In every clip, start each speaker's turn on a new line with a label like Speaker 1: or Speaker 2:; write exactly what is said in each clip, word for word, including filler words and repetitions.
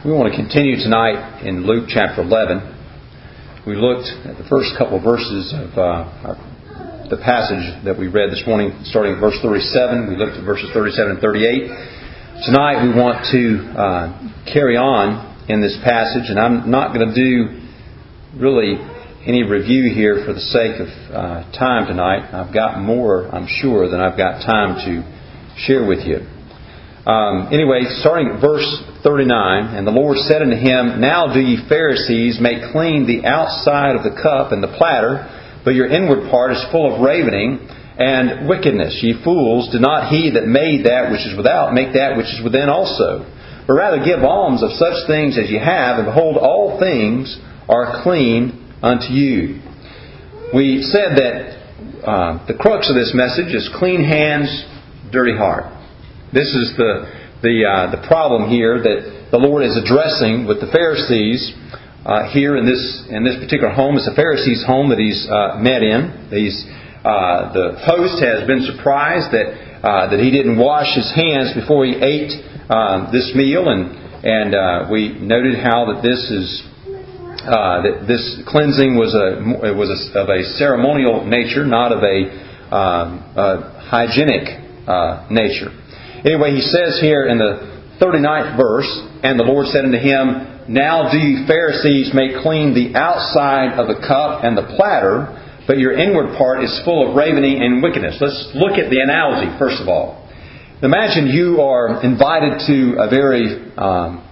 Speaker 1: We want to continue tonight in Luke chapter eleven. We looked at the first couple of verses of uh, our, the passage that we read this morning, starting at verse thirty-seven. We looked at verses thirty-seven and thirty-eight. Tonight we want to uh, carry on in this passage, and I'm not going to do really any review here for the sake of uh, time tonight. I've got more, I'm sure, than I've got time to share with you. Um, anyway, starting at verse thirty-nine, and the Lord said unto him, Now do ye Pharisees make clean the outside of the cup and the platter, but your inward part is full of ravening and wickedness. Ye fools, do not he that made that which is without make that which is within also? But rather give alms of such things as ye have, and behold, all things are clean unto you. We said that uh, the crux of this message is clean hands, dirty heart. This is the the uh, the problem here that the Lord is addressing with the Pharisees uh, here in this in this particular home. It's a Pharisee's home that he's uh, met in. He's uh, the host has been surprised that uh, that he didn't wash his hands before he ate uh, this meal, and and uh, we noted how that this is uh, that this cleansing was a it was a, of a ceremonial nature, not of a, um, a hygienic uh, nature. Anyway, he says here in the thirty-ninth verse, And the Lord said unto him, Now do ye Pharisees make clean the outside of the cup and the platter, but your inward part is full of ravening and wickedness. Let's look at the analogy, first of all. Imagine you are invited to a very um,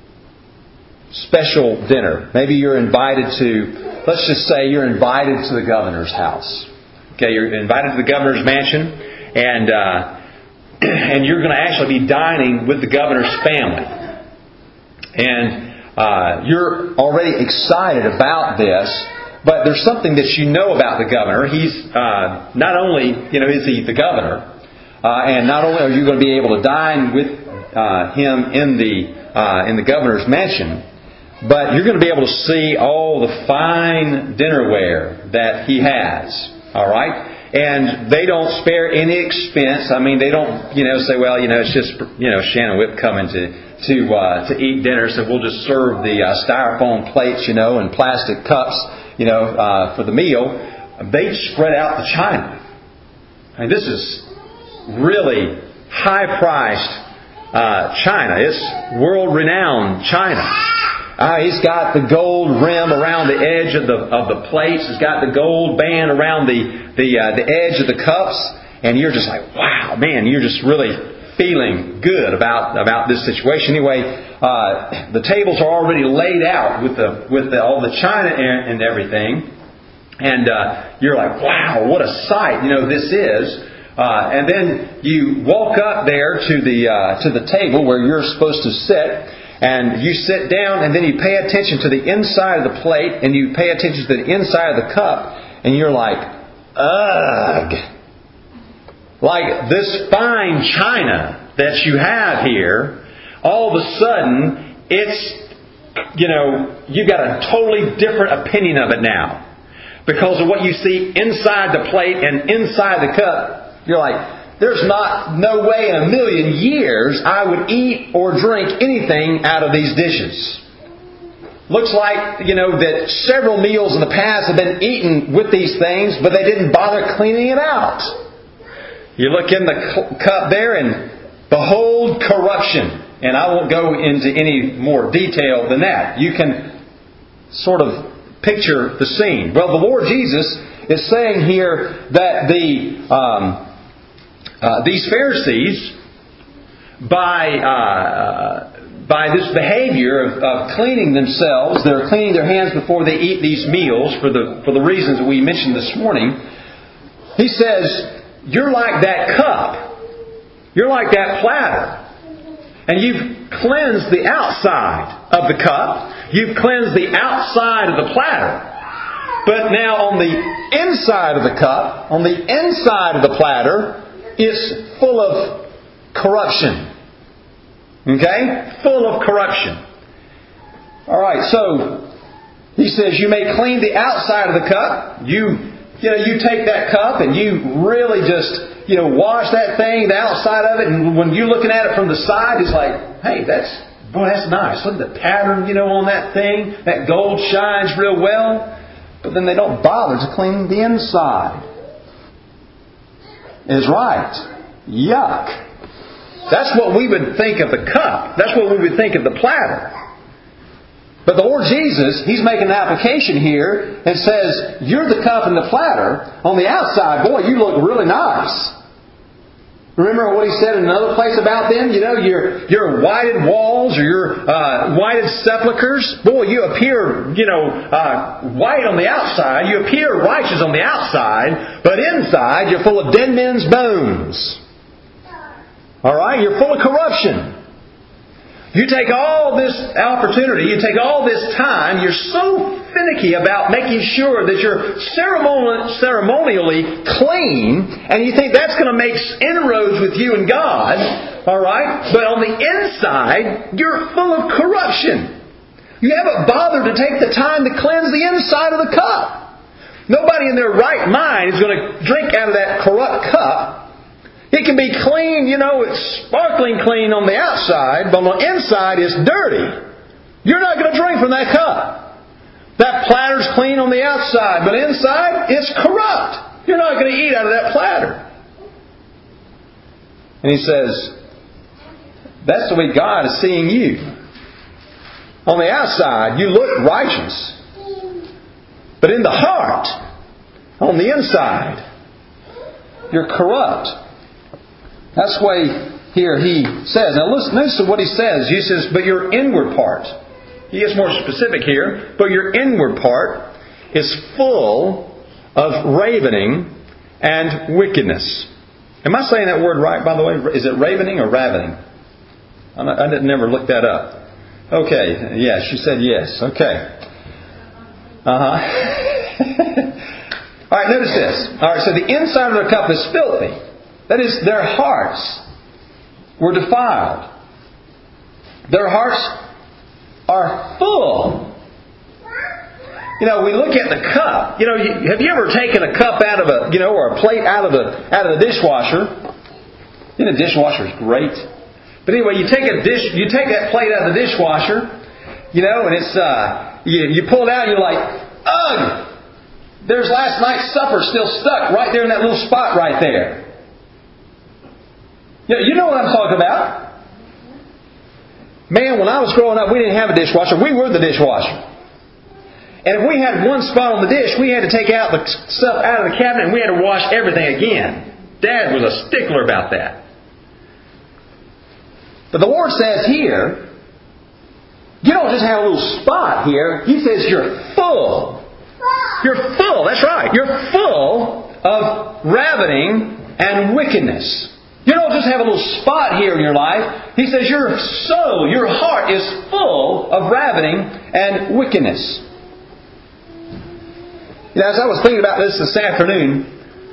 Speaker 1: special dinner. Maybe you're invited to, let's just say you're invited to the governor's house. Okay, you're invited to the governor's mansion, and uh, and you're going to actually be dining with the governor's family. And uh, you're already excited about this, but there's something that you know about the governor. He's uh, not only, you know, is he the governor, uh, and not only are you going to be able to dine with uh, him in the uh, in the governor's mansion, but you're going to be able to see all the fine dinnerware that he has. All right. And they don't spare any expense. I mean, they don't, you know, say, well, you know, it's just, you know, Shannon Whip coming to to uh, to eat dinner, so we'll just serve the uh, styrofoam plates, you know, and plastic cups, you know, uh, for the meal. They spread out the china. I mean, this is really high-priced uh, china. It's world-renowned china. Uh, he's got the gold rim around the edge of the of the plates. He's got the gold band around the the uh, the edge of the cups, and you're just like, wow, man! You're just really feeling good about about this situation. Anyway, uh, the tables are already laid out with the with the, all the china and, and everything, and uh, you're like, wow, what a sight! You know, this is. Uh, and then you walk up there to the uh, to the table where you're supposed to sit. And you sit down, and then you pay attention to the inside of the plate, and you pay attention to the inside of the cup, and you're like, ugh. Like this fine china that you have here, all of a sudden, it's, you know, you've got a totally different opinion of it now. Because of what you see inside the plate and inside the cup, you're like, there's not, no way in a million years I would eat or drink anything out of these dishes. Looks like, you know, that several meals in the past have been eaten with these things, but they didn't bother cleaning it out. You look in the cup there and behold corruption. And I won't go into any more detail than that. You can sort of picture the scene. Well, the Lord Jesus is saying here that the... Um, Uh, these Pharisees, by uh, by this behavior of, of cleaning themselves, they're cleaning their hands before they eat these meals for the for the reasons that we mentioned this morning. He says, you're like that cup. You're like that platter. And you've cleansed the outside of the cup. You've cleansed the outside of the platter. But now on the inside of the cup, on the inside of the platter, it's full of corruption. Okay? Full of corruption. Alright, so he says you may clean the outside of the cup. You you know, you take that cup and you really just, you know, wash that thing, the outside of it, and when you're looking at it from the side, it's like, hey, that's boy, that's nice. Look at the pattern, you know, on that thing. That gold shines real well. But then they don't bother to clean the inside. Is right. Yuck. That's what we would think of the cup. That's what we would think of the platter. But the Lord Jesus, He's making an application here and says, you're the cup and the platter. On the outside, boy, you look really nice. Remember what He said in another place about them? You know, your your whited walls or your uh, whited sepulchres. Boy, you appear, you know, uh, white on the outside. You appear righteous on the outside. But inside, you're full of dead men's bones. All right? You're full of corruption. You take all this opportunity, you take all this time, you're so finicky about making sure that you're ceremonially, ceremonially clean, and you think that's going to make inroads with you and God, all right? But on the inside, you're full of corruption. You haven't bothered to take the time to cleanse the inside of the cup. Nobody in their right mind is going to drink out of that corrupt cup. It can be clean, you know, it's sparkling clean on the outside, but on the inside it's dirty. You're not going to drink from that cup. That platter's clean on the outside, but inside it's corrupt. You're not going to eat out of that platter. And He says, that's the way God is seeing you. On the outside, you look righteous. But in the heart, on the inside, you're corrupt. That's why here He says. Now listen, listen to what He says. He says, but your inward part. He gets more specific here. But your inward part is full of ravening and wickedness. Am I saying that word right, by the way? Is it ravening or ravening? I'm not, I didn't never look that up. Okay. Yeah, she said yes. Okay. Uh-huh. All right, notice this. All right, so the inside of their cup is filthy. That is, their hearts were defiled. Their hearts are full. You know, we look at the cup. You know, have you ever taken a cup out of a, you know, or a plate out of a out of the dishwasher? You know, the dishwasher is great. But anyway, you take a dish, you take that plate out of the dishwasher, you know, and it's uh, you, you pull it out, and you're like, ugh! There's last night's supper still stuck right there in that little spot right there. You know what I'm talking about. Man, when I was growing up, we didn't have a dishwasher. We were the dishwasher. And if we had one spot on the dish, we had to take out the stuff out of the cabinet and we had to wash everything again. Dad was a stickler about that. But the Lord says here, you don't just have a little spot here. He says you're full. You're full. That's right. You're full of ravening and wickedness. You don't just have a little spot here in your life. He says your soul, your heart is full of ravening and wickedness. You know, as I was thinking about this this afternoon,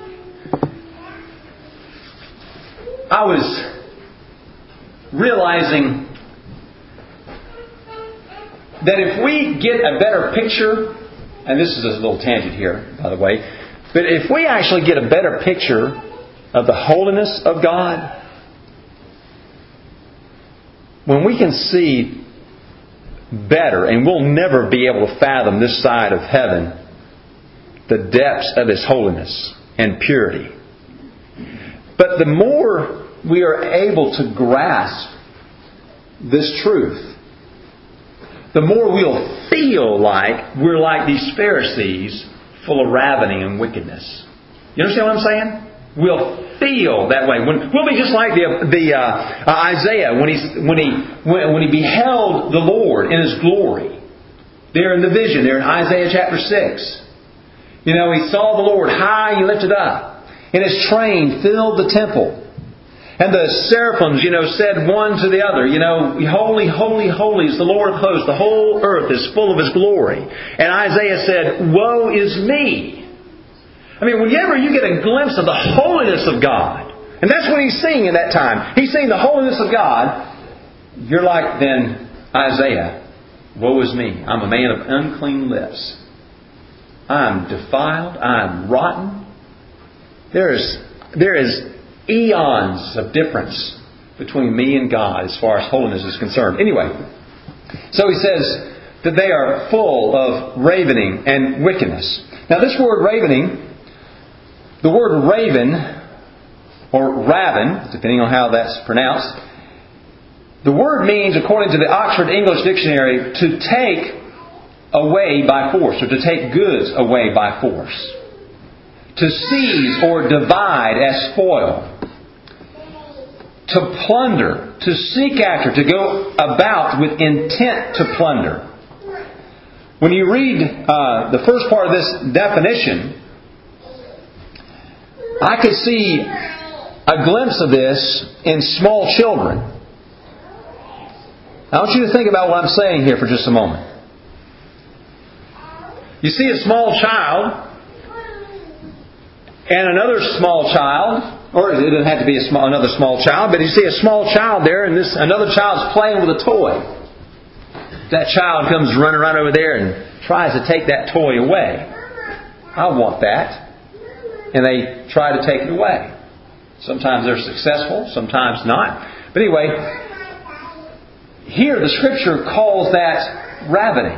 Speaker 1: I was realizing that if we get a better picture, and this is a little tangent here, by the way, but if we actually get a better picture of the holiness of God, when we can see better, and we'll never be able to fathom this side of heaven, the depths of His holiness and purity. But the more we are able to grasp this truth, the more we'll feel like we're like these Pharisees full of ravening and wickedness. You understand what I'm saying? We'll feel that way. When, we'll be just like the, the uh, uh, Isaiah when he when he when, when he beheld the Lord in His glory. There in the vision, there in Isaiah chapter six. You know, he saw the Lord high and lifted up, and His train filled the temple. And the seraphims, you know, said one to the other, you know, holy, holy, holy is the Lord of hosts. The whole earth is full of His glory. And Isaiah said, woe is me. I mean, whenever you get a glimpse of the holiness of God, and that's what he's seeing in that time. He's seeing the holiness of God. You're like then Isaiah, woe is me. I'm a man of unclean lips. I'm defiled. I'm rotten. There is, there is eons of difference between me and God as far as holiness is concerned. Anyway, so he says that they are full of ravening and wickedness. Now this word ravening, the word raven, or raven, depending on how that's pronounced, the word means, according to the Oxford English Dictionary, to take away by force, or to take goods away by force. To seize or divide as spoil. To plunder, to seek after, to go about with intent to plunder. When you read uh, the first part of this definition, I could see a glimpse of this in small children. I want you to think about what I'm saying here for just a moment. You see a small child and another small child, or it doesn't have to be a small, another small child, but you see a small child there, and this another child's playing with a toy. That child comes running right over there and tries to take that toy away. I want that. And they try to take it away. Sometimes they're successful, sometimes not. But anyway, here the Scripture calls that ravening.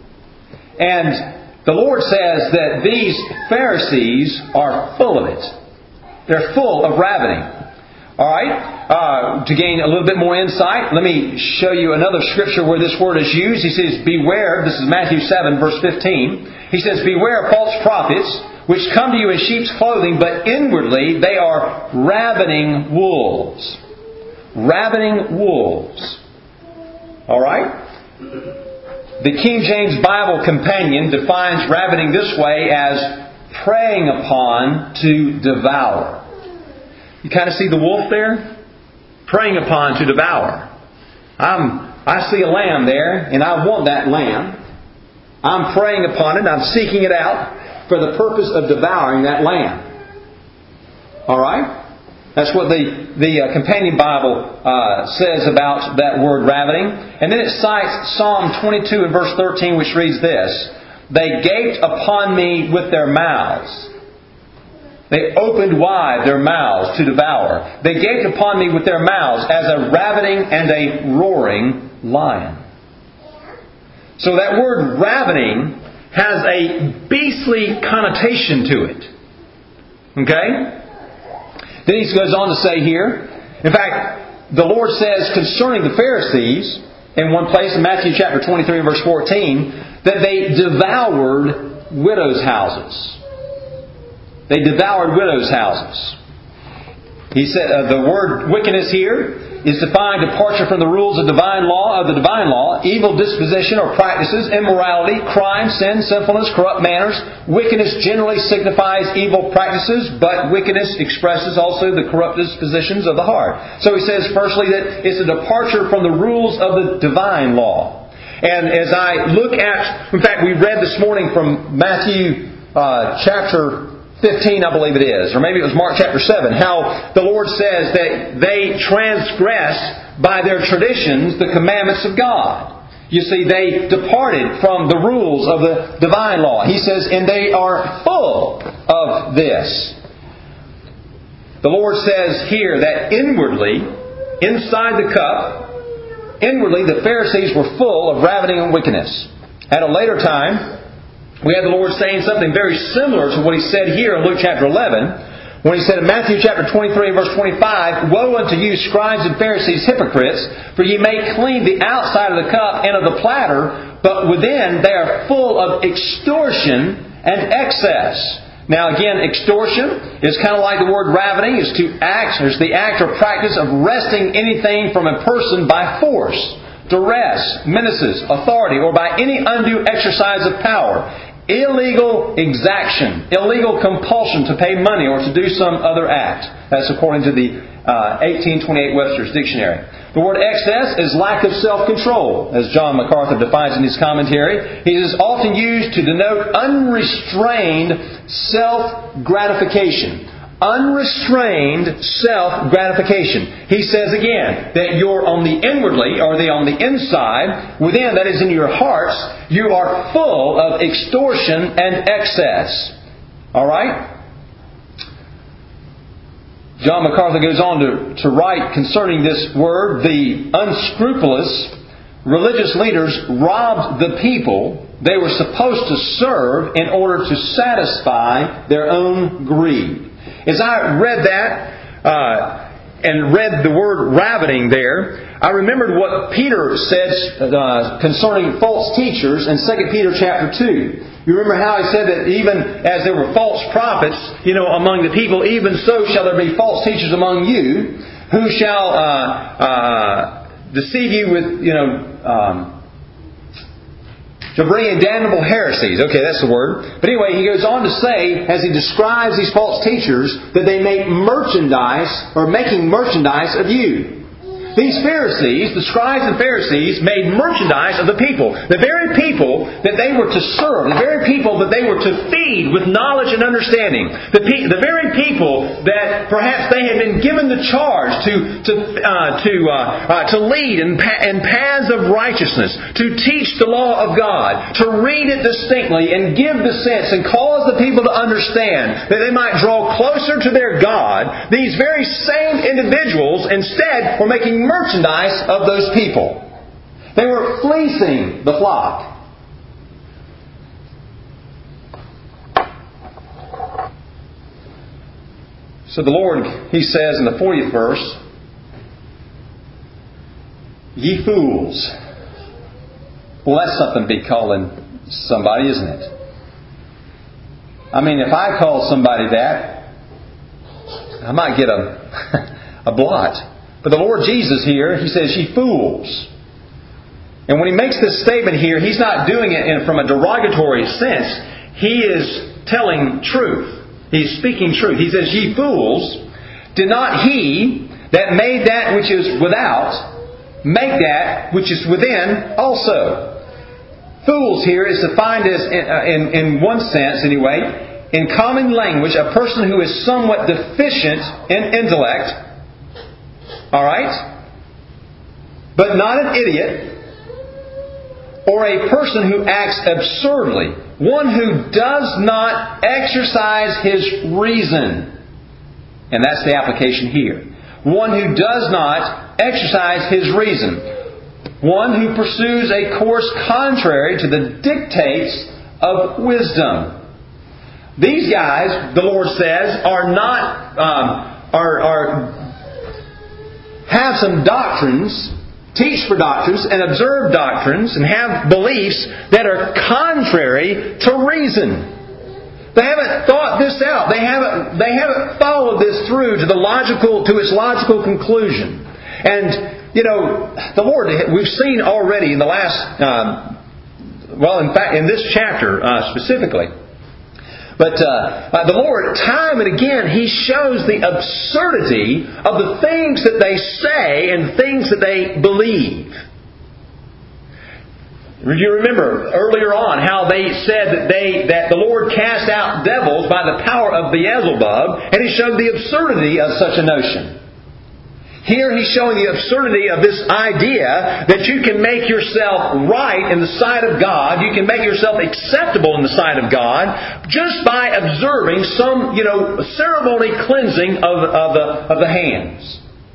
Speaker 1: And the Lord says that these Pharisees are full of it. They're full of ravening. Alright? Uh, to gain a little bit more insight, let me show you another Scripture where this word is used. He says, beware, this is Matthew seven, verse fifteen. He says, beware of false prophets, which come to you in sheep's clothing, but inwardly they are ravening wolves. Ravening wolves. Alright? The King James Bible Companion defines ravening this way as preying upon to devour. You kind of see the wolf there? Preying upon to devour. I'm, I see a lamb there, and I want that lamb. I'm preying upon it, I'm seeking it out for the purpose of devouring that lamb. Alright? That's what the, the uh, Companion Bible uh, says about that word ravening. And then it cites Psalm twenty-two and verse thirteen, which reads this. They gaped upon me with their mouths. They opened wide their mouths to devour. They gaped upon me with their mouths as a ravening and a roaring lion. So that word ravening has a beastly connotation to it. Okay? Then he goes on to say here, in fact, the Lord says concerning the Pharisees, in one place in Matthew chapter twenty-three and verse fourteen, that they devoured widows' houses. They devoured widows' houses. He said uh, the word wickedness here is defined departure from the rules of divine law of the divine law, evil disposition or practices, immorality, crime, sin, sinfulness, corrupt manners. Wickedness generally signifies evil practices, but wickedness expresses also the corrupt dispositions of the heart. So he says firstly that it's a departure from the rules of the divine law. And as I look at, in fact we read this morning from Matthew uh, chapter fifteen, I believe it is, or maybe it was Mark chapter seven, how the Lord says that they transgressed by their traditions the commandments of God. You see, they departed from the rules of the divine law. He says, and they are full of this. The Lord says here that inwardly, inside the cup, inwardly the Pharisees were full of ravening and wickedness. At a later time, we had the Lord saying something very similar to what He said here in Luke chapter eleven, when He said in Matthew chapter twenty-three and verse twenty-five, woe unto you, scribes and Pharisees, hypocrites, for ye make clean the outside of the cup and of the platter, but within they are full of extortion and excess. Now again, extortion is kind of like the word ravening, is to act, is the act or practice of wresting anything from a person by force, duress, menaces, authority, or by any undue exercise of power. Illegal exaction, illegal compulsion to pay money or to do some other act. That's according to the uh, eighteen twenty-eight Webster's Dictionary. The word excess is lack of self-control, as John MacArthur defines in his commentary. It is often used to denote unrestrained self-gratification. Unrestrained self-gratification. He says again that you're on the inwardly, or the on the inside, within, that is in your hearts, you are full of extortion and excess. Alright? John MacArthur goes on to, to write concerning this word, the unscrupulous religious leaders robbed the people they were supposed to serve in order to satisfy their own greed. As I read that, uh, and read the word ravening there, I remembered what Peter said uh, concerning false teachers in Second Peter chapter two. You remember how he said that even as there were false prophets, you know, among the people, even so shall there be false teachers among you, who shall uh, uh, deceive you with, you know, um, to bring in damnable heresies. Okay, that's the word. But anyway, he goes on to say, as he describes these false teachers, that they make merchandise, or making merchandise of you. These Pharisees, the scribes and Pharisees, made merchandise of the people. The very people that they were to serve. The very people that they were to feed with knowledge and understanding. The, pe- the very people that perhaps they had been given the charge to to uh, to uh, uh, to lead in, pa- in paths of righteousness, to teach the law of God, to read it distinctly and give the sense and cause the people to understand that they might draw closer to their God. These very same individuals instead were making merchandise of those people. They were fleecing the flock. So the Lord, He says in the fortieth verse, "Ye fools." Well, that's something to be calling somebody, isn't it? I mean, if I call somebody that, I might get a, a blot. But the Lord Jesus here, He says, "Ye fools." And when He makes this statement here, He's not doing it in, from a derogatory sense. He is telling truth. He's speaking truth. He says, "Ye fools, did not He that made that which is without make that which is within also?" Fools here is defined as, in, in, in one sense anyway, in common language, a person who is somewhat deficient in intellect. Alright? But not an idiot, or a person who acts absurdly. One who does not exercise his reason. And that's the application here. One who does not exercise his reason. One who pursues a course contrary to the dictates of wisdom. These guys, the Lord says, are not, um, are, are, have some doctrines, teach for doctrines, and observe doctrines, and have beliefs that are contrary to reason. They haven't thought this out. They haven't, they haven't followed this through to the logical, to its logical conclusion. And, you know, the Lord, we've seen already in the last, um, well, in fact, in this chapter uh, specifically, But uh, the Lord, time and again, He shows the absurdity of the things that they say and things that they believe. You remember earlier on how they said that they that the Lord cast out devils by the power of Beelzebub, and He showed the absurdity of such a notion. Here He's showing the absurdity of this idea that you can make yourself right in the sight of God, you can make yourself acceptable in the sight of God, just by observing some, you know, ceremony cleansing of, of, the, of the hands.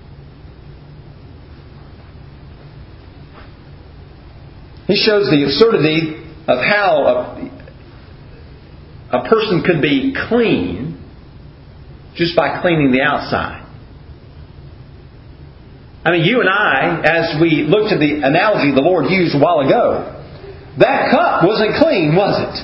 Speaker 1: He shows the absurdity of how a, a person could be clean just by cleaning the outside. I mean, you and I, as we looked at the analogy the Lord used a while ago, that cup wasn't clean, was it?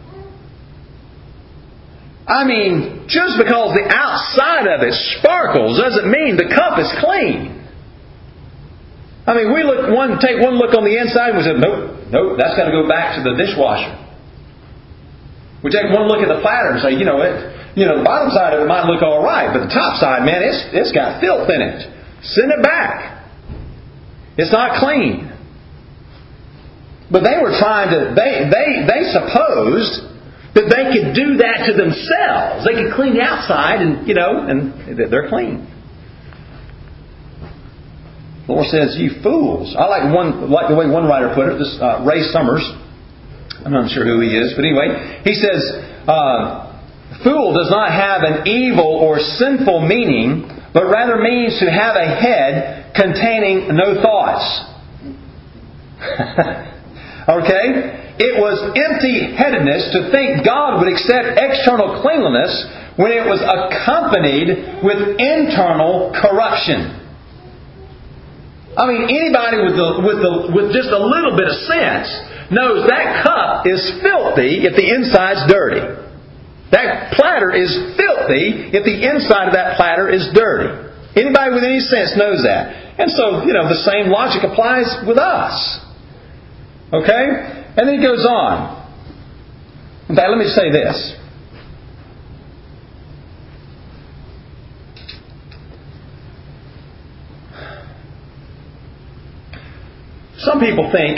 Speaker 1: I mean, just because the outside of it sparkles doesn't mean the cup is clean. I mean, we look one take one look on the inside and we say, nope, nope, that's got to go back to the dishwasher. We take one look at the platter and say, you know, it, you know, the bottom side of it might look all right, but the top side, man, it's it's got filth in it. Send it back. It's not clean. But they were trying to, they, they, they supposed that they could do that to themselves. They could clean the outside and, you know, and they're clean. The Lord says, "You fools." I like one, like the way one writer put it, this uh, Ray Summers. I'm not sure who he is, but anyway, he says, uh, Fool does not have an evil or sinful meaning, but rather means to have a head containing no thoughts. Okay? It was empty-headedness to think God would accept external cleanliness when it was accompanied with internal corruption. I mean, anybody with the, with the, with just a little bit of sense knows that cup is filthy if the inside's dirty. That platter is filthy if the inside of that platter is dirty. Anybody with any sense knows that. And so, you know, the same logic applies with us. Okay? And then he goes on. In fact, let me say this. Some people think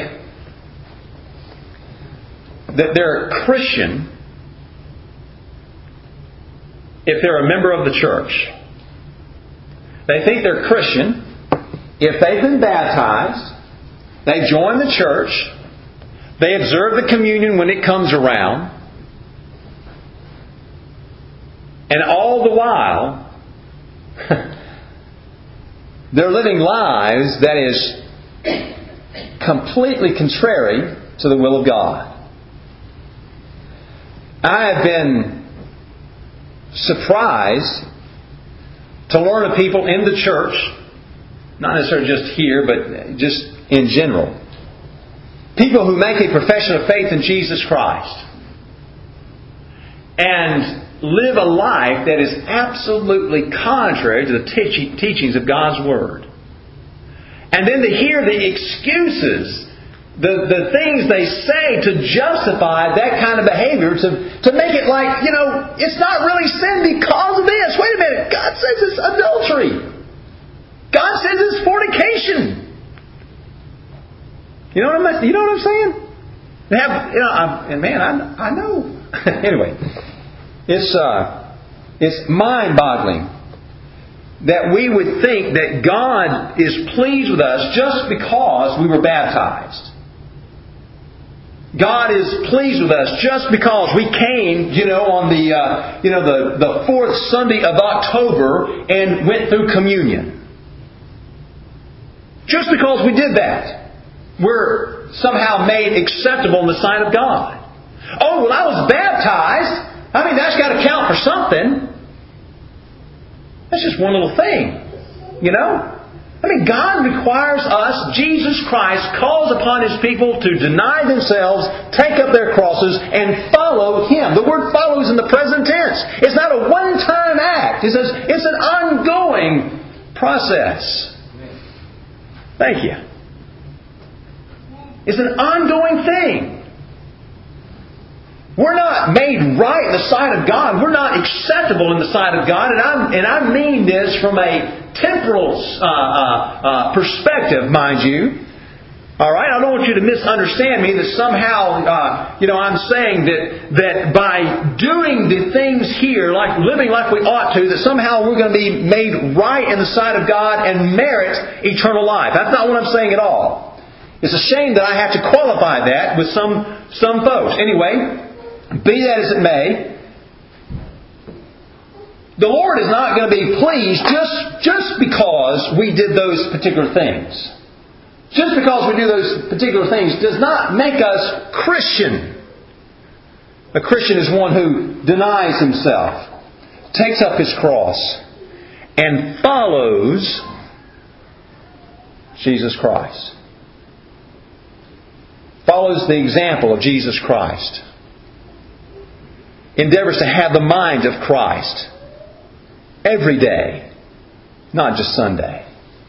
Speaker 1: that they're a Christian if they're a member of the church. They think they're Christian if they've been baptized, they join the church, they observe the communion when it comes around, and all the while they're living lives that is completely contrary to the will of God. I have been surprised to learn of people in the church, not necessarily just here, but just in general. People who make a profession of faith in Jesus Christ and live a life that is absolutely contrary to the te- teachings of God's Word. And then to hear the excuses, the, the things they say to justify that kind of behavior, to, to make it like, you know, it's not really sin because of this. Wait a minute. God says it's adultery. God says it's fornication. You know what I'm, you know what I'm saying? They have, you know, I'm, and man, I, I know. Anyway, it's uh, it's mind-boggling that we would think that God is pleased with us just because we were baptized. God is pleased with us just because we came, you know, on the uh, you know the, the fourth Sunday of October and went through communion. Just because we did that, we're somehow made acceptable in the sight of God. Oh, well, I was baptized. I mean, that's got to count for something. That's just one little thing, you know? I mean, God requires us, Jesus Christ calls upon His people to deny themselves, take up their crosses, and follow Him. The word follow is in the present tense. It's not a one-time act. It says it's an ongoing process. Thank you. It's an ongoing thing. We're not made right in the sight of God. We're not acceptable in the sight of God. And I, and I mean this from a temporal uh, uh, uh, perspective, mind you. All right? I don't want you to misunderstand me that somehow, uh, you know, I'm saying that, that by doing the things here, like living like we ought to, that somehow we're going to be made right in the sight of God and merit eternal life. That's not what I'm saying at all. It's a shame that I have to qualify that with some, some folks. Anyway, be that as it may, the Lord is not going to be pleased just, just because we did those particular things. Just because we do those particular things does not make us Christian. A Christian is one who denies himself, takes up his cross, and follows Jesus Christ. Follows the example of Jesus Christ. Endeavors to have the mind of Christ every day, not just Sunday.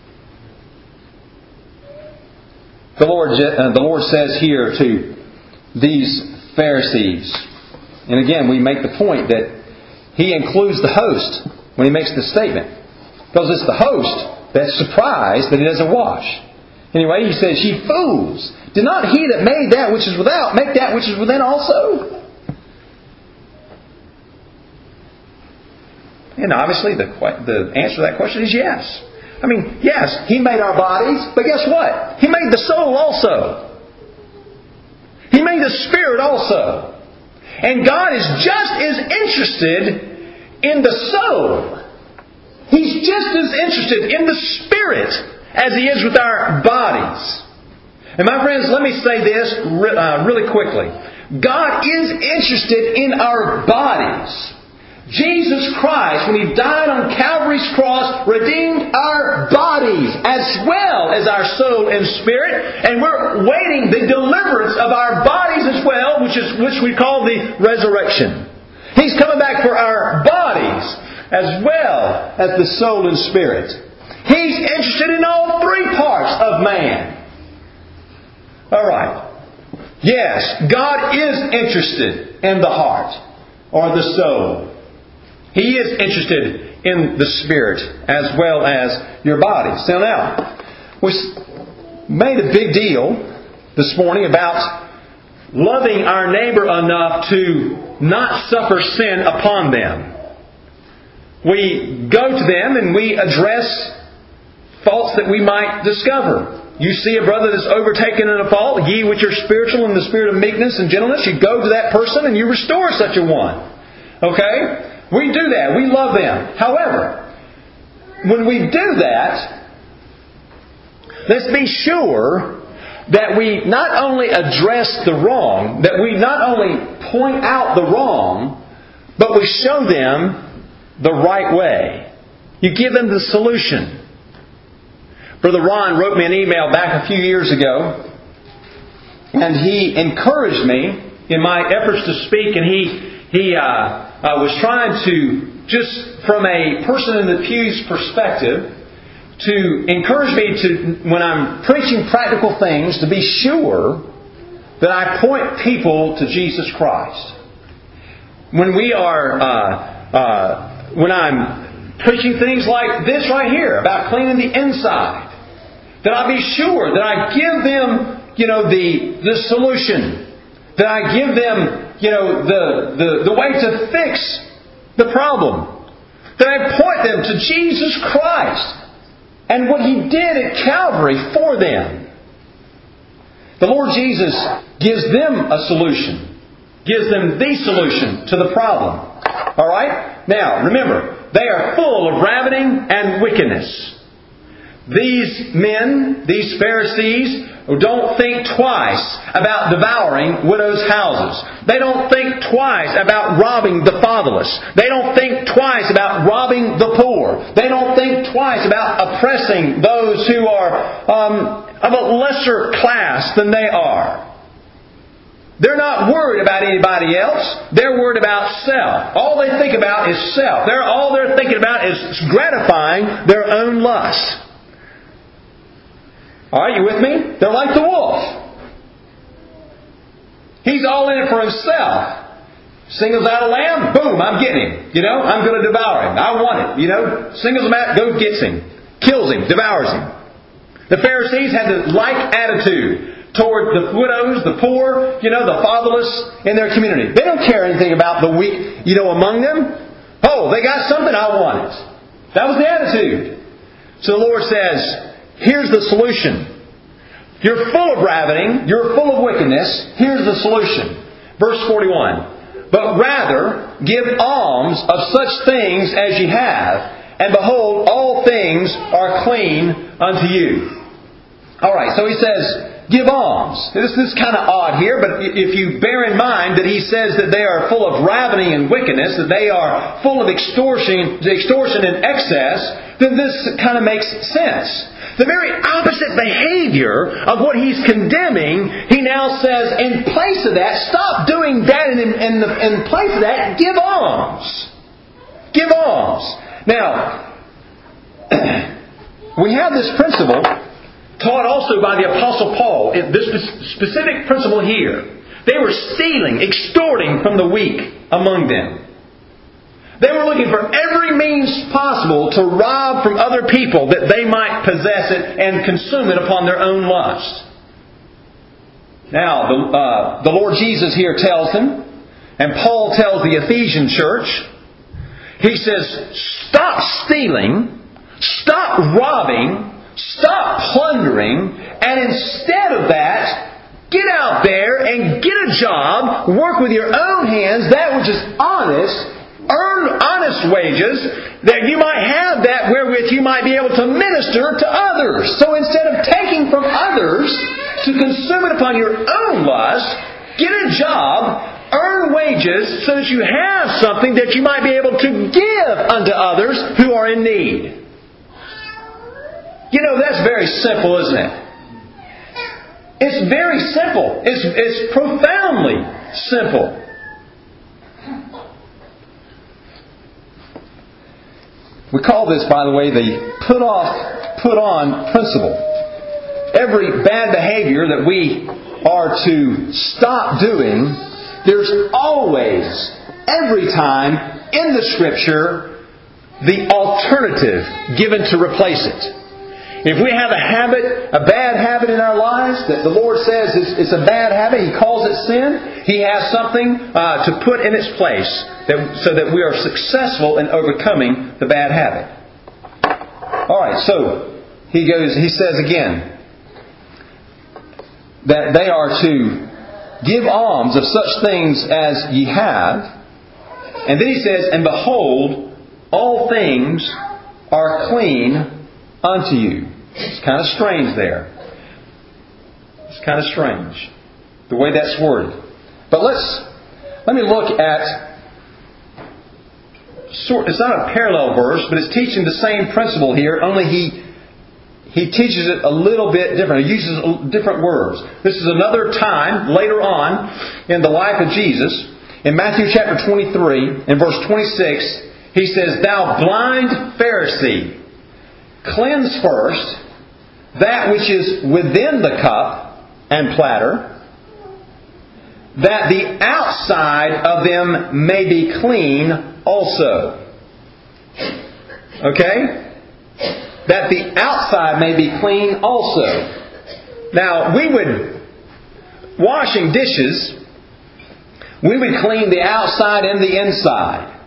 Speaker 1: The Lord, uh, the Lord says here to these Pharisees, and again we make the point that He includes the host when He makes this statement, because it's the host that's surprised that He doesn't wash. Anyway, He says, "Ye fools, did not He that made that which is without make that which is within also?" And obviously the, the answer to that question is yes. I mean, yes, He made our bodies, but guess what? He made the soul also. He made the spirit also. And God is just as interested in the soul. He's just as interested in the spirit as He is with our bodies. And my friends, let me say this uh, really quickly. God is interested in our bodies. Jesus Christ, when He died on Calvary's cross, redeemed our bodies as well as our soul and spirit. And we're waiting the deliverance of our bodies as well, which is which we call the resurrection. He's coming back for our bodies as well as the soul and spirit. He's interested in all three parts of man. All right. Yes, God is interested in the heart or the soul. He is interested in the spirit as well as your body. So now, we made a big deal this morning about loving our neighbor enough to not suffer sin upon them. We go to them and we address faults that we might discover. You see a brother that's overtaken in a fault, ye which are spiritual in the spirit of meekness and gentleness, you go to that person and you restore such a one. Okay? We do that. We love them. However, when we do that, let's be sure that we not only address the wrong, that we not only point out the wrong, but we show them the right way. You give them the solution. Brother Ron wrote me an email back a few years ago, and he encouraged me in my efforts to speak, and he he uh, uh, was trying to, just from a person in the pew's perspective, to encourage me to, when I'm preaching practical things, to be sure that I point people to Jesus Christ. When we are, uh, uh, when I'm preaching things like this right here about cleaning the inside, that I be sure that I give them, you know, the the solution, that I give them, you know, the the, the way to fix the problem, that I point them to Jesus Christ and what He did at Calvary for them. The Lord Jesus gives them a solution, gives them the solution to the problem. All right? Now, remember, they are full of ravening and wickedness. These men, these Pharisees, don't think twice about devouring widows' houses. They don't think twice about robbing the fatherless. They don't think twice about robbing the poor. They don't think twice about oppressing those who are um, of a lesser class than they are. They're not worried about anybody else. They're worried about self. All they think about is self. They're, all they're thinking about is gratifying their own lust. Are you with me? They're like the wolf. He's all in it for himself. Singles out a lamb, boom, I'm getting him. You know, I'm going to devour him. I want it. You know, singles him out, goes gets him. Kills him, devours him. The Pharisees had the like attitude toward the widows, the poor, you know, the fatherless in their community. They don't care anything about the weak, you know, among them. Oh, they got something, I want it. That was the attitude. So the Lord says, here's the solution. You're full of ravening. You're full of wickedness. Here's the solution. Verse forty-one. But rather, give alms of such things as ye have, and behold, all things are clean unto you. Alright, so He says, give alms. This, this is kind of odd here, but if you bear in mind that He says that they are full of ravening and wickedness, that they are full of extortion, extortion and excess, then this kind of makes sense. The very opposite behavior of what He's condemning, He now says, in place of that, stop doing that, and in, in, the, in place of that, give alms. Give alms. Now, we have this principle taught also by the Apostle Paul. This specific principle here. They were stealing, extorting from the weak among them. They were looking for every means possible to rob from other people that they might possess it and consume it upon their own lust. Now, the, uh, the Lord Jesus here tells them, and Paul tells the Ephesian church, he says, stop stealing, stop robbing, stop plundering, and instead of that, get out there and get a job job, work with your own hands that which is honest, earn honest wages, that you might have that wherewith you might be able to minister to others. So instead of taking from others to consume it upon your own lust, get a job, earn wages, so that you have something that you might be able to give unto others who are in need. You know, that's very simple, isn't it? It's very simple. It's, it's profoundly simple. We call this, by the way, the put off, put on principle. Every bad behavior that we are to stop doing, there's always, every time in the Scripture, the alternative given to replace it. If we have a habit, a bad habit in our lives that the Lord says is, it's a bad habit, He calls it sin, He has something uh, to put in its place that, so that we are successful in overcoming the bad habit. Alright, so He goes. He says again that they are to give alms of such things as ye have. And then He says, and behold, all things are clean unto you. It's kind of strange there. It's kind of strange, the way that's worded. But let's let me look at, it's not a parallel verse, but it's teaching the same principle here, only he he teaches it a little bit different. He uses different words. This is another time, later on, in the life of Jesus. In Matthew chapter twenty-three, in verse twenty-six, He says, Thou blind Pharisee, cleanse first that which is within the cup and platter, that the outside of them may be clean also. Okay? That the outside may be clean also. Now, we would, washing dishes, we would clean the outside and the inside.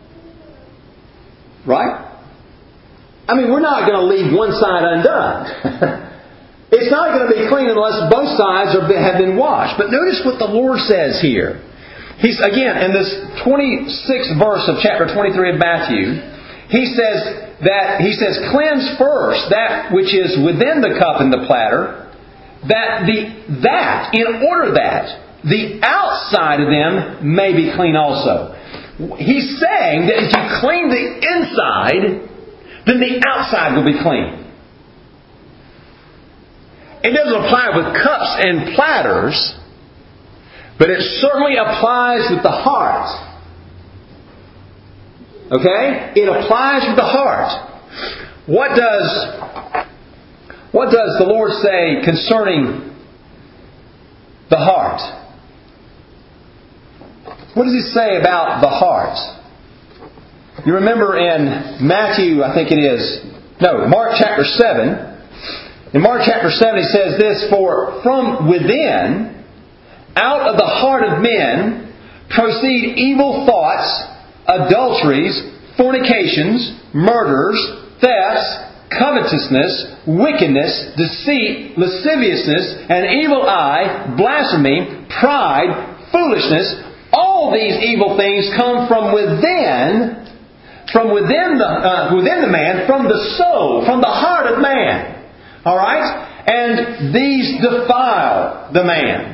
Speaker 1: Right? I mean, we're not going to leave one side undone. It's not going to be clean unless both sides are, have been washed. But notice what the Lord says here. He's, again, in this twenty-sixth verse of chapter twenty-three of Matthew, He says that, He says, cleanse first that which is within the cup and the platter, that the, that, in order that, the outside of them may be clean also. He's saying that if you clean the inside, then the outside will be clean. It doesn't apply with cups and platters, but it certainly applies with the heart. Okay? It applies with the heart. What does, what does the Lord say concerning the heart? What does He say about the heart? You remember in Matthew, I think it is, no, Mark chapter seven. In Mark chapter seven He says this, For from within, out of the heart of men, proceed evil thoughts, adulteries, fornications, murders, thefts, covetousness, wickedness, deceit, lasciviousness, an evil eye, blasphemy, pride, foolishness. All these evil things come from within, from within the uh, within the man, from the soul, from the heart of man. All right? And these defile the man.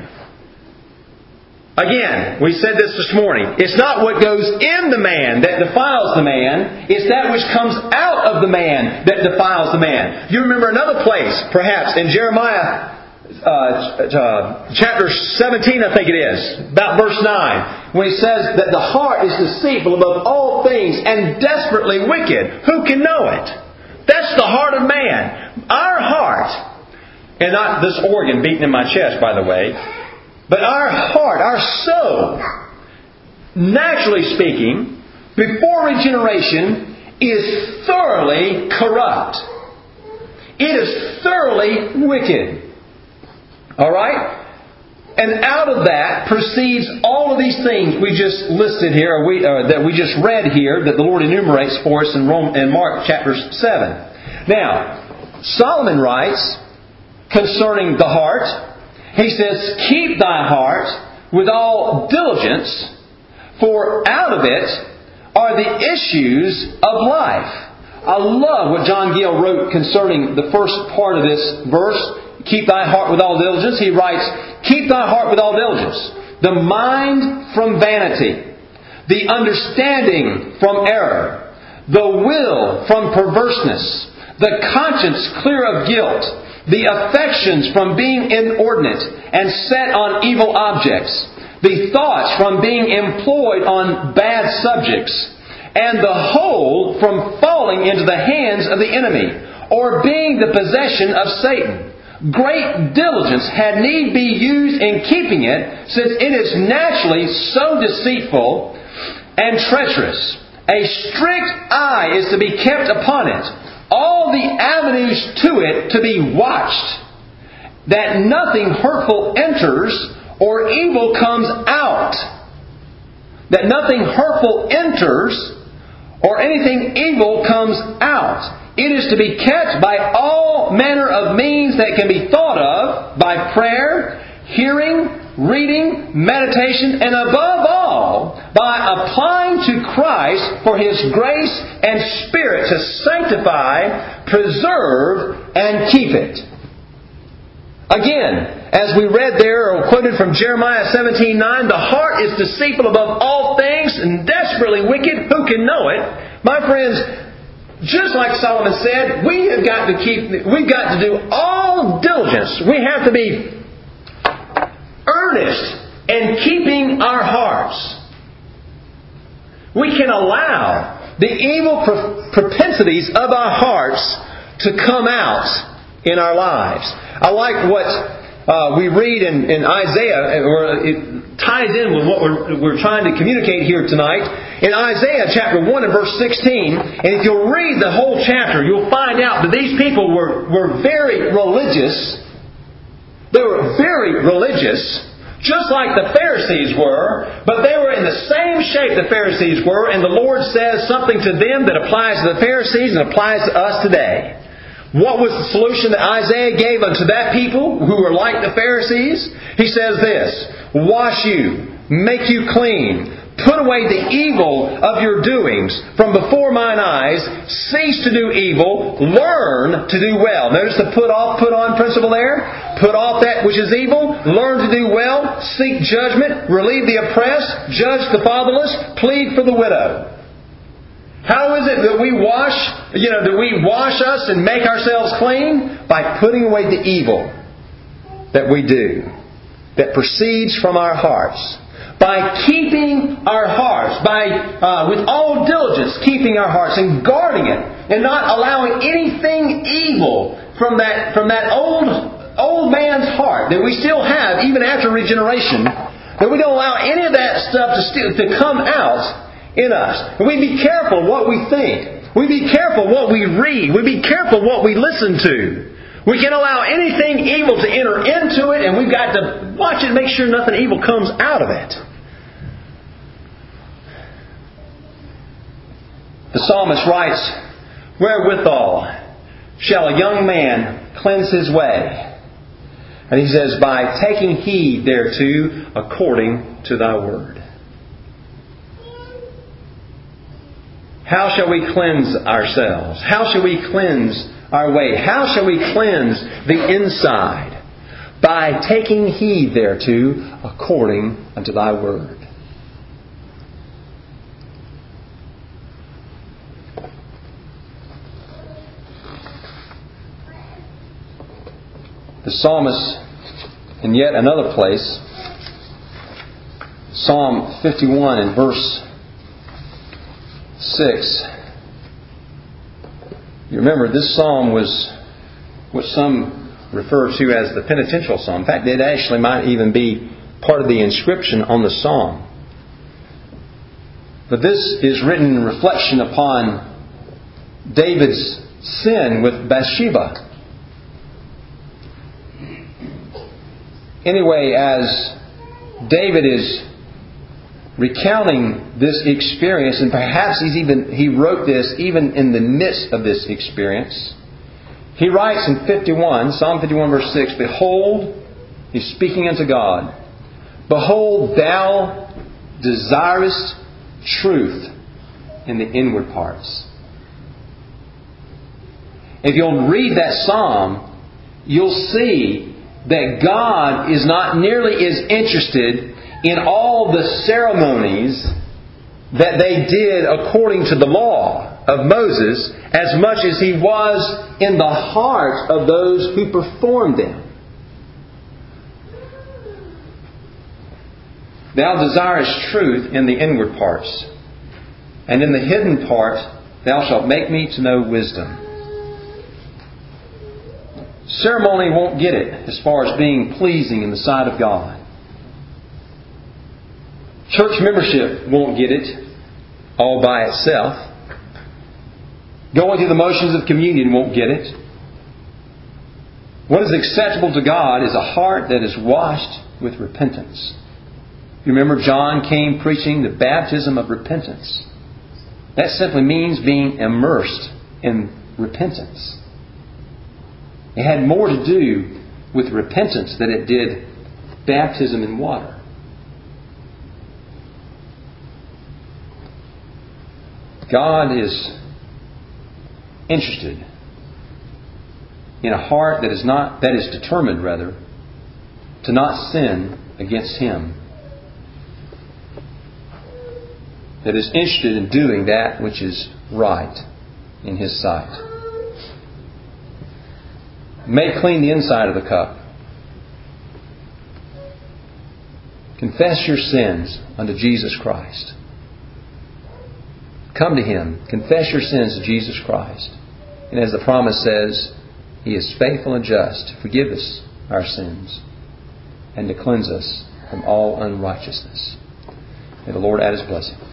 Speaker 1: Again, we said this this morning. It's not what goes in the man that defiles the man. It's that which comes out of the man that defiles the man. You remember another place, perhaps, in Jeremiah uh, uh, chapter seventeen, I think it is, about verse nine, when he says that the heart is deceitful above all things and desperately wicked. Who can know it? That's the heart of man. Our heart, and not this organ beating in my chest, by the way, but our heart, our soul, naturally speaking, before regeneration, is thoroughly corrupt. It is thoroughly wicked. Alright? And out of that proceeds all of these things we just listed here, or we, uh, that we just read here, that the Lord enumerates for us in, Rome, in Mark chapter seven. Now, Solomon writes concerning the heart, he says, Keep thy heart with all diligence, for out of it are the issues of life. I love what John Gill wrote concerning the first part of this verse. Keep thy heart with all diligence. He writes, keep thy heart with all diligence. The mind from vanity. The understanding from error. The will from perverseness. The conscience clear of guilt. The affections from being inordinate and set on evil objects. The thoughts from being employed on bad subjects. And the whole from falling into the hands of the enemy, or being the possession of Satan. Great diligence had need be used in keeping it, since it is naturally so deceitful and treacherous. A strict eye is to be kept upon it, all the avenues to it to be watched, that nothing hurtful enters or evil comes out. That nothing hurtful enters or anything evil comes out. It is to be kept by all manner of means that can be thought of, by prayer, hearing, reading, meditation, and above all, by applying to Christ for His grace and Spirit to sanctify, preserve, and keep it. Again, as we read there, or quoted from Jeremiah seventeen nine, the heart is deceitful above all things and desperately wicked. Who can know it? My friends, just like Solomon said, we have got to keep, we've got to do all diligence. We have to be earnest in keeping our hearts. We can allow the evil propensities of our hearts to come out in our lives. I like what uh, we read in, in Isaiah, or it ties in with what we're, we're trying to communicate here tonight. In Isaiah chapter one and verse sixteen, and if you'll read the whole chapter, you'll find out that these people were, were very religious. They were very religious, just like the Pharisees were, but they were in the same shape the Pharisees were, and the Lord says something to them that applies to the Pharisees and applies to us today. What was the solution that Isaiah gave unto that people who were like the Pharisees? He says this, wash you, make you clean, put away the evil of your doings from before mine eyes, cease to do evil, learn to do well. Notice the put off, put on principle there. Put off that which is evil, learn to do well, seek judgment, relieve the oppressed, judge the fatherless, plead for the widow. How is it that we wash, you know, that we wash us and make ourselves clean? By putting away the evil that we do, that proceeds from our hearts. By keeping our hearts, by uh, with all diligence keeping our hearts and guarding it, and not allowing anything evil from that from that old old man's heart that we still have even after regeneration. That we don't allow any of that stuff to still, to come out in us. And we be careful what we think. We be careful what we read. We be careful what we listen to. We can allow anything evil to enter into it, and we've got to watch it and make sure nothing evil comes out of it. The psalmist writes, wherewithal shall a young man cleanse his way? And he says, by taking heed thereto according to thy word. How shall we cleanse ourselves? How shall we cleanse our way? How shall we cleanse the inside? By taking heed thereto according unto thy word. The psalmist, in yet another place, Psalm fifty-one and verse six. You remember, this psalm was what some refer to as the penitential psalm. In fact, it actually might even be part of the inscription on the psalm. But this is written in reflection upon David's sin with Bathsheba. Anyway, as David is recounting this experience, and perhaps he's even he wrote this even in the midst of this experience, he writes in fifty-one, Psalm fifty-one verse six, behold, he's speaking unto God, Behold, thou desirest truth in the inward parts. If you'll read that psalm, you'll see that God is not nearly as interested in all the ceremonies that they did according to the law of Moses as much as He was in the heart of those who performed them. Thou desirest truth in the inward parts, and in the hidden part thou shalt make me to know wisdom. Ceremony won't get it as far as being pleasing in the sight of God. Church membership won't get it all by itself. Going through the motions of communion won't get it. What is acceptable to God is a heart that is washed with repentance. You remember John came preaching the baptism of repentance. That simply means being immersed in repentance. It had more to do with repentance than it did baptism in water. God is interested in a heart that is not that is determined rather to not sin against Him. That is interested in doing that which is right in His sight. Make clean the inside of the cup. Confess your sins unto Jesus Christ. Come to Him. Confess your sins to Jesus Christ. And as the promise says, He is faithful and just to forgive us our sins and to cleanse us from all unrighteousness. May the Lord add His blessing.